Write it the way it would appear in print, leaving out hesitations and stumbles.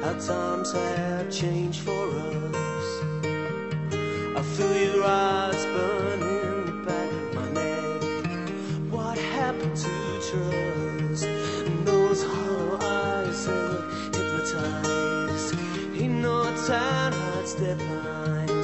how times have changed for us. I feel your eyes burn in the back of my neck. What happened to trust? And those hollow eyes that hypnotize. Ain't no time, it's deadlines.